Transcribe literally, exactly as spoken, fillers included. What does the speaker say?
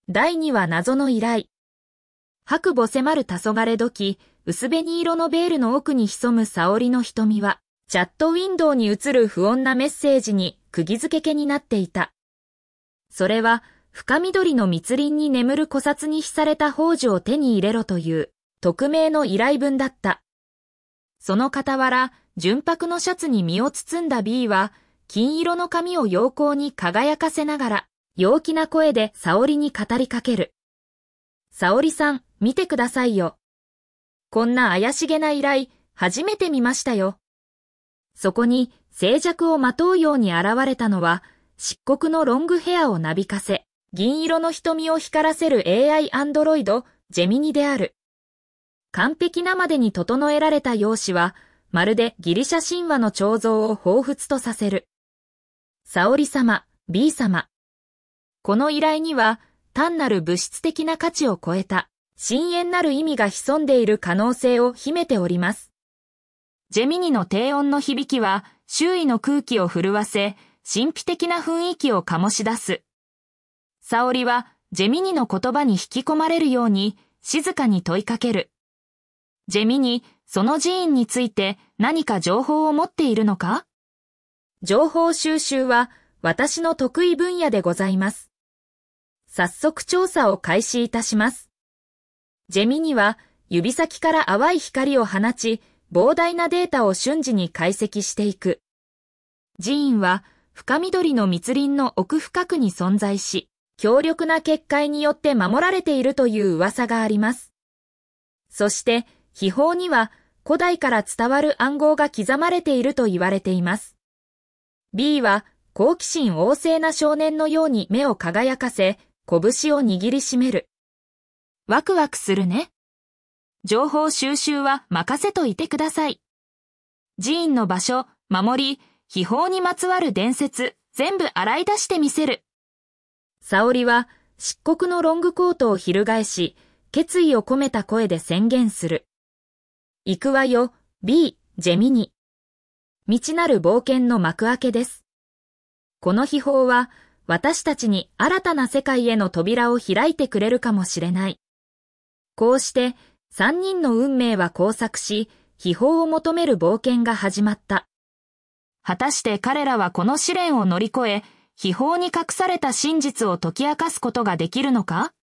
だいにわ謎の依頼。白母迫る黄昏時、薄紅色のベールの奥に潜む沙織の瞳は、チャットウィンドウに映る不穏なメッセージに釘付け気になっていた。それは、深緑の密林に眠る古刹に秘された宝珠を手に入れろという、匿名の依頼文だった。その傍ら、純白のシャツに身を包んだ B は、金色の髪を陽光に輝かせながら、陽気な声で沙織に語りかける。沙織さん、見てくださいよ。こんな怪しげな依頼、初めて見ましたよ。そこに、静寂をまとうように現れたのは、漆黒のロングヘアをなびかせ、銀色の瞳を光らせる エーアイ アンドロイド、ジェミニである。完璧なまでに整えられた容姿は、まるでギリシャ神話の彫像を彷彿とさせる。沙織様、B 様。この依頼には、単なる物質的な価値を超えた、深遠なる意味が潜んでいる可能性を秘めております。ジェミニの低音の響きは、周囲の空気を震わせ、神秘的な雰囲気を醸し出す。沙織は、ジェミニの言葉に引き込まれるように、静かに問いかける。ジェミニ、その寺院について何か情報を持っているのか？情報収集は私の得意分野でございます。早速調査を開始いたします。ジェミニは指先から淡い光を放ち、膨大なデータを瞬時に解析していく。寺院は深緑の密林の奥深くに存在し、強力な結界によって守られているという噂があります。そして、秘宝には古代から伝わる暗号が刻まれていると言われています。B は好奇心旺盛な少年のように目を輝かせ、拳を握りしめる。ワクワクするね。情報収集は任せといてください。寺院の場所、守り、秘宝にまつわる伝説、全部洗い出してみせる。沙織は漆黒のロングコートを翻し、決意を込めた声で宣言する。行くわよ、B、ジェミニ。未知なる冒険の幕開けです。この秘宝は、私たちに新たな世界への扉を開いてくれるかもしれない。こうして、三人の運命は交錯し、秘宝を求める冒険が始まった。果たして彼らはこの試練を乗り越え、秘宝に隠された真実を解き明かすことができるのか？